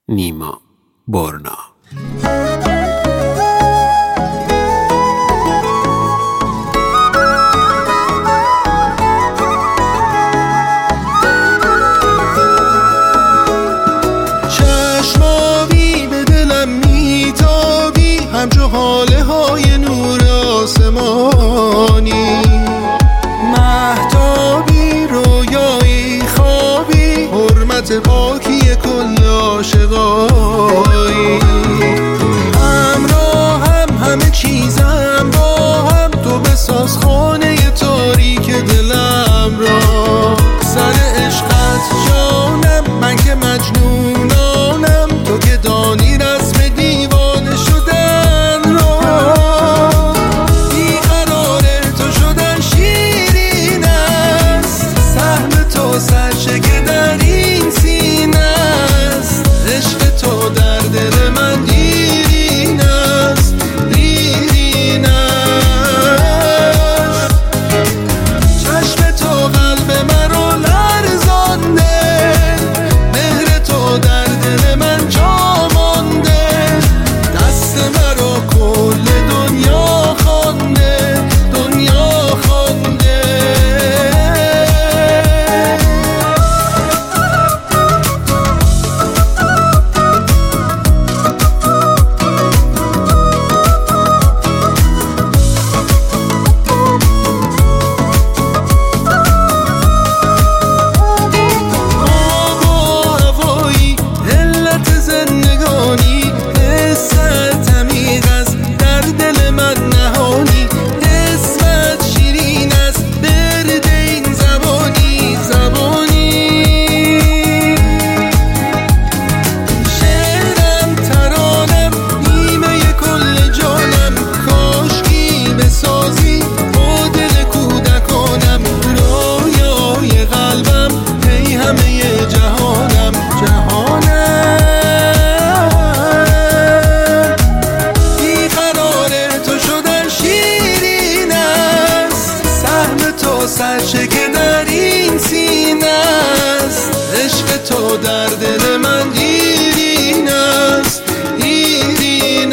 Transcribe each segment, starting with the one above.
نیما برنا. چشمابی به دلم میتابی همچو حاله های نور آسمانی، مهتابی رویایی خوابی حرمت پاکی کل عاشقایی، همراهم همه چیزم با هم، تو بساز خانه تاریک دلم را، سر عشقت جانم من که مجنونانم، تو که دانی رسم دیوانه شدن را، بیقرار تو شدن شیرین است، سهم تو سرشکه در این سینه است، عشق تو در دل من دیرین است، دیرین است، چشم تو قلب مرا لرزانده، مهر تو در دل من جا مانده، دست مرا کل دنیا خوانده، دنیا خوانده. سرشکه در این سینه است، عشق تو در دل من دیرین است، دیرین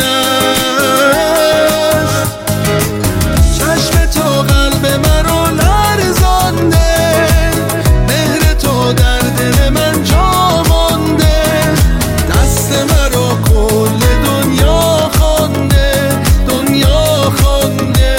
است، چشم تو قلب مرا لرزانده، مهر تو در دل من جا مانده، دست مرا کل دنیا خوانده، دنیا خوانده.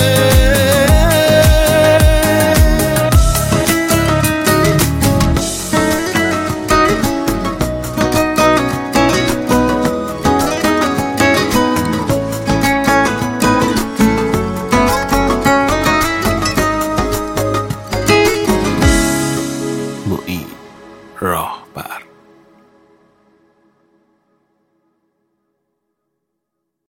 معین راهبر.